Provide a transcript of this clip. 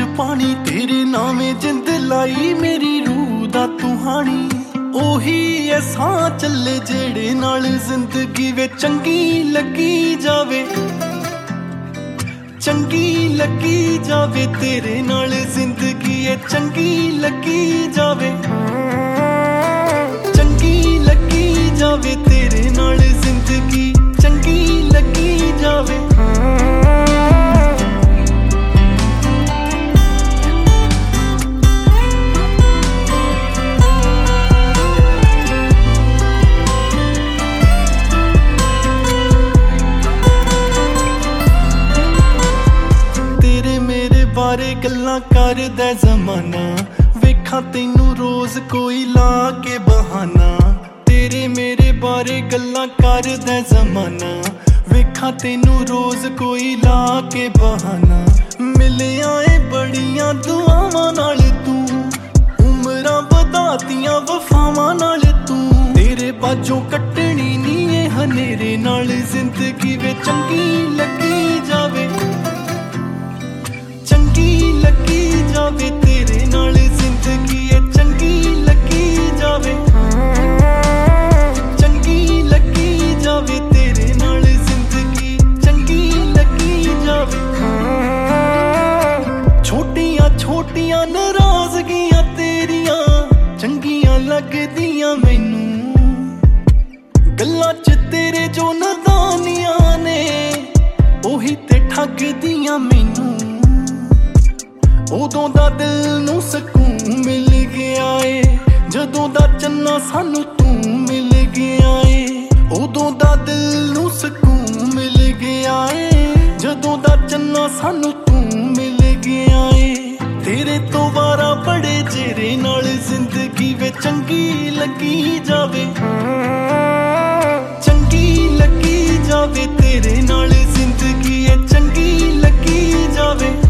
पानी तेरे नामे जिंद लाई मेरी रूह दा तू हानी ओही ऐ सां चले जेड़े नाल जिंदगी वे चंगी लगी जावे चंगी लगी जावे तेरे नाल जिंदगी ऐ चंगी लगी जावे चंगी लगी जावे तेरे नाल जिंदगी चंगी लगी जावे बारे गल्लां करदा ज़माना वेखां तैनू रोज़ कोई ला के बहाना तेरे मेरे बारे गल्लां करदा ज़माना वेखां तैनू रोज़ कोई ला के बहाना मिलिया ए बड़ियां दुआवां नाल तू उमरां वधातियां वफावां नाल तू तेरे बाजों कट्टनी नी ए हनेरे नाल जिंदगी वे चंगी लगी जावे चंगी लगी जावे तेरे नाल जिंदगी ऐ चंगी लगी जावे चंगी लगी जावे तेरे नाल जिंदगी चंगी लगी जावे छोटियां छोटियां नाराज़गियां तेरियां चंगियां लगदियां मैनू गल्लां च तेरे जो नादानियां ने ओही ते ठगदियां मैनू उदों दा दिल नू सकून मिल गया ए जदों दा चन्ना सानू तू मिल गया ए उदों दा दिल नू सकून मिल गया ए जदों दा चन्ना सानू तू मिल गया ए तेरे तो वारा बड़े चेहरे नाल जिंदगी वे चंगी लगी जावे चंगी लगी जावे तेरे नाल जिंदगी ए चंगी लगी जावे